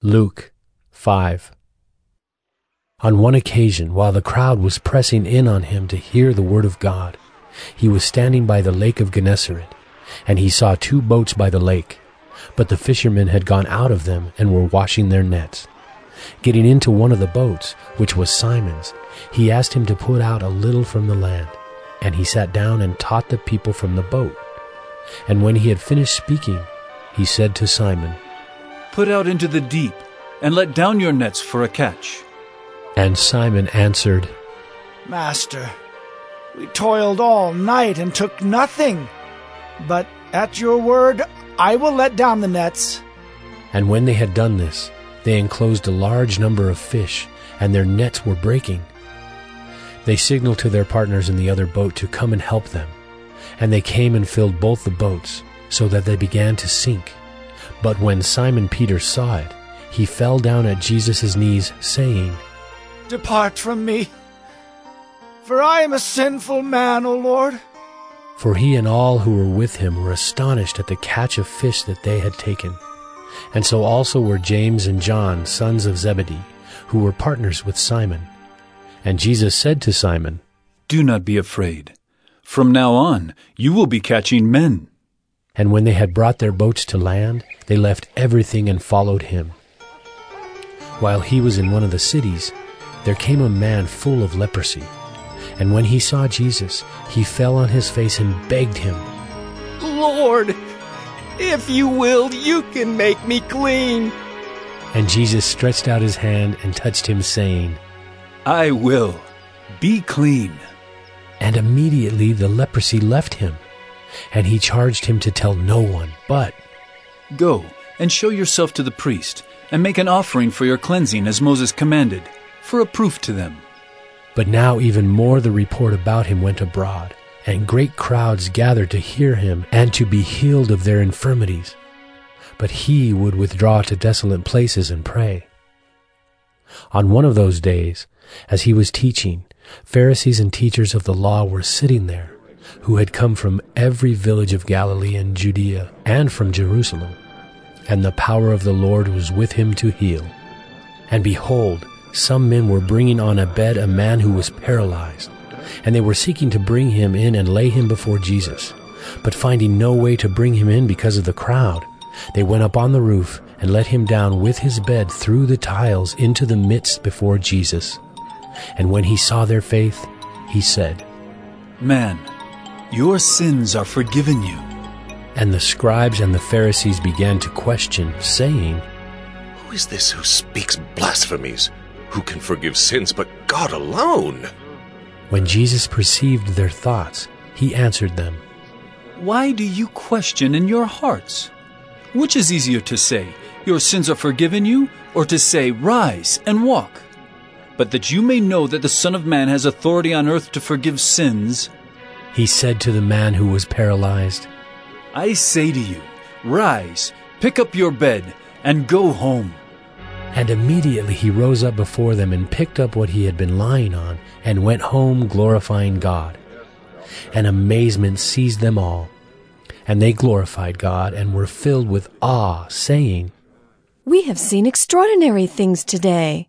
Luke 5. On one occasion, while the crowd was pressing in on him to hear the word of God, he was standing by the lake of Gennesaret, and he saw 2 boats by the lake, but the fishermen had gone out of them and were washing their nets. Getting into one of the boats, which was Simon's, he asked him to put out a little from the land, and he sat down and taught the people from the boat. And when he had finished speaking, he said to Simon, "Put out into the deep, and let down your nets for a catch." And Simon answered, "Master, we toiled all night and took nothing, but at your word I will let down the nets." And when they had done this, they enclosed a large number of fish, and their nets were breaking. They signaled to their partners in the other boat to come and help them, and they came and filled both the boats, so that they began to sink. But when Simon Peter saw it, he fell down at Jesus' knees, saying, "Depart from me, for I am a sinful man, O Lord." For he and all who were with him were astonished at the catch of fish that they had taken. And so also were James and John, sons of Zebedee, who were partners with Simon. And Jesus said to Simon, "Do not be afraid. From now on, you will be catching men." And when they had brought their boats to land, they left everything and followed him. While he was in one of the cities, there came a man full of leprosy. And when he saw Jesus, he fell on his face and begged him, "Lord, if you will, you can make me clean." And Jesus stretched out his hand and touched him, saying, "I will. Be clean." And immediately the leprosy left him. And he charged him to tell no one, but, "Go and show yourself to the priest, and make an offering for your cleansing as Moses commanded, for a proof to them." But now even more the report about him went abroad, and great crowds gathered to hear him and to be healed of their infirmities. But he would withdraw to desolate places and pray. On one of those days, as he was teaching, Pharisees and teachers of the law were sitting there, who had come from every village of Galilee and Judea and from Jerusalem. And the power of the Lord was with him to heal. And behold, some men were bringing on a bed a man who was paralyzed, and they were seeking to bring him in and lay him before Jesus. But finding no way to bring him in because of the crowd, they went up on the roof and let him down with his bed through the tiles into the midst before Jesus. And when he saw their faith, he said, "Man, your sins are forgiven you." And the scribes and the Pharisees began to question, saying, "Who is this who speaks blasphemies? Who can forgive sins but God alone?" When Jesus perceived their thoughts, he answered them, "Why do you question in your hearts? Which is easier to say, 'Your sins are forgiven you,' or to say, 'Rise and walk'? But that you may know that the Son of Man has authority on earth to forgive sins," he said to the man who was paralyzed, "I say to you, rise, pick up your bed, and go home." And immediately he rose up before them and picked up what he had been lying on and went home glorifying God. And amazement seized them all. And they glorified God and were filled with awe, saying, "We have seen extraordinary things today."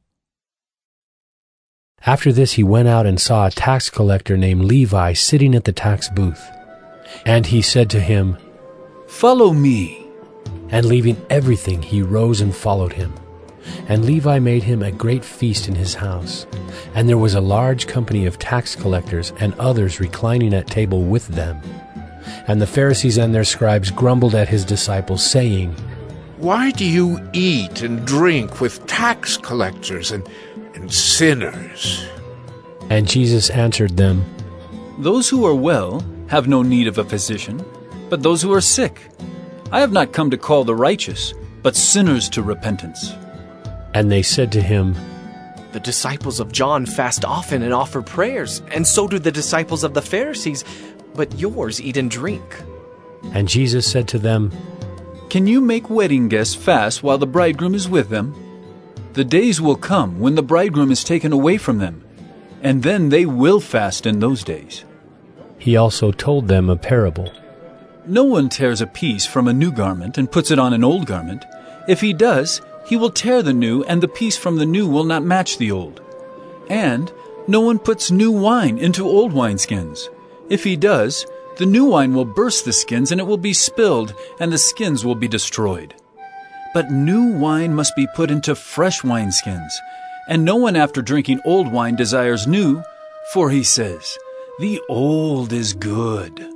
After this he went out and saw a tax collector named Levi sitting at the tax booth. And he said to him, "Follow me." And leaving everything, he rose and followed him. And Levi made him a great feast in his house. And there was a large company of tax collectors and others reclining at table with them. And the Pharisees and their scribes grumbled at his disciples, saying, "Why do you eat and drink with tax collectors and sinners?" And Jesus answered them, "Those who are well have no need of a physician, but those who are sick. I have not come to call the righteous, but sinners to repentance." And they said to him, "The disciples of John fast often and offer prayers, and so do the disciples of the Pharisees, but yours eat and drink." And Jesus said to them, "Can you make wedding guests fast while the bridegroom is with them? The days will come when the bridegroom is taken away from them, and then they will fast in those days." He also told them a parable. "No one tears a piece from a new garment and puts it on an old garment. If he does, He will tear the new, and the piece from the new will not match the old. And no one puts new wine into old wineskins. If he does, the new wine will burst the skins, and it will be spilled, and the skins will be destroyed. But new wine must be put into fresh wineskins. And no one after drinking old wine desires new, for he says, 'The old is good.'"